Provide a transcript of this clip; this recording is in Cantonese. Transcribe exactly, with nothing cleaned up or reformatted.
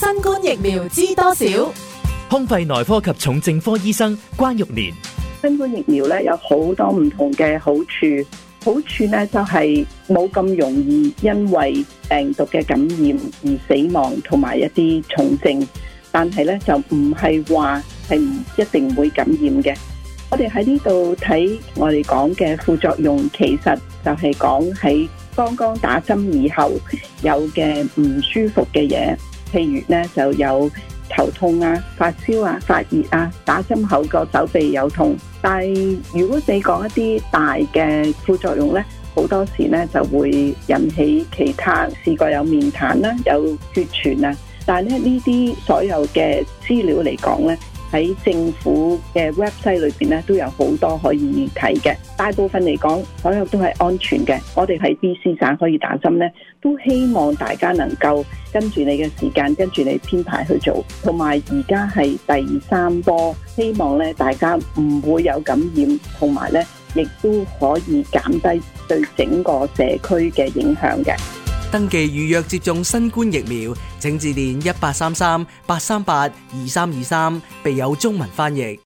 新冠疫苗知多少？ 胸肺內科及重症科醫生關玉蓮。 新冠疫苗咧有好多唔同嘅好處，好處咧就係冇咁容易因為病毒嘅感染而死亡，同埋一啲重症。但係咧就唔係話係唔一定會感染嘅。我哋喺呢度睇我哋講嘅副作用，其實就係講喺剛剛打針以後有嘅唔舒服嘅嘢，譬如咧就有頭痛啊、發燒啊、發熱啊，打針後個手臂有痛。但係如果你講一啲大嘅副作用咧，好多時咧就會引起其他，試過有面癱啦、有血栓啊。但係咧呢啲所有嘅資料嚟講咧，喺政府嘅 website 裏邊咧都有好多可以睇嘅。大部分嚟講，所有都係安全嘅。我哋喺 B C 省可以打針咧，都希望大家能夠跟住你嘅時間，跟住你編排去做。同埋而家係第三波，希望咧大家唔會有感染，同埋咧亦都可以減低對整個社區嘅影響嘅。 登記預約接種新冠疫苗，請致電一八三三八三八二三二三，備有中文翻譯。